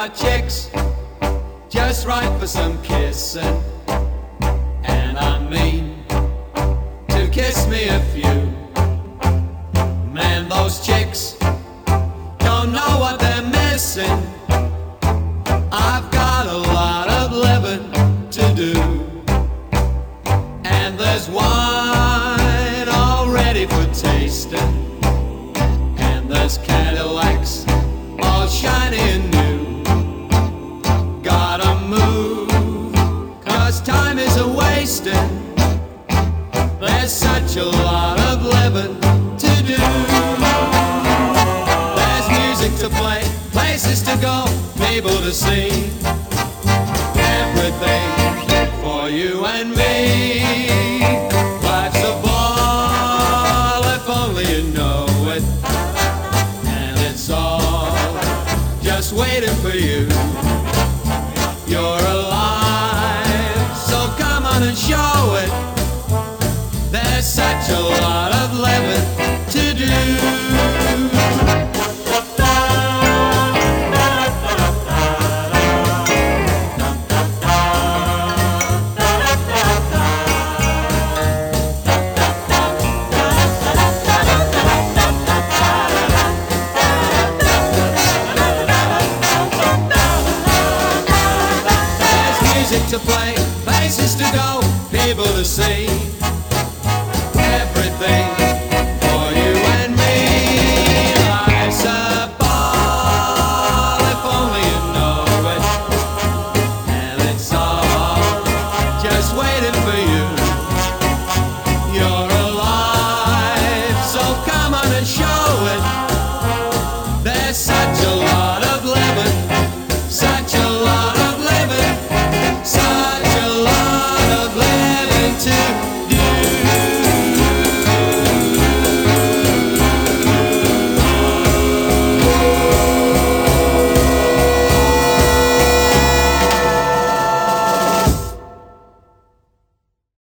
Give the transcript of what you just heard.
got chicks just right for some kissing, and I mean to kiss me a few. Man, those chicks don't know what they're missing. I've got a lot of living to do, and there's wine all ready for tasting, and there's Cadillacs all shiny and new. Gotta move, 'cause time is a-wasting. There's such a lot of living to do. There's music to play, places to go, people to see. Everything for you and me. Life's a ball if only you know it, and it's all just waiting for you. You're alive, so come on and show it. There's such a lot of living to do. To play, places to go, people to see. Everything for you and me. Life's a ball if only you know it, and it's all just waiting for you. You're alive, so come on and show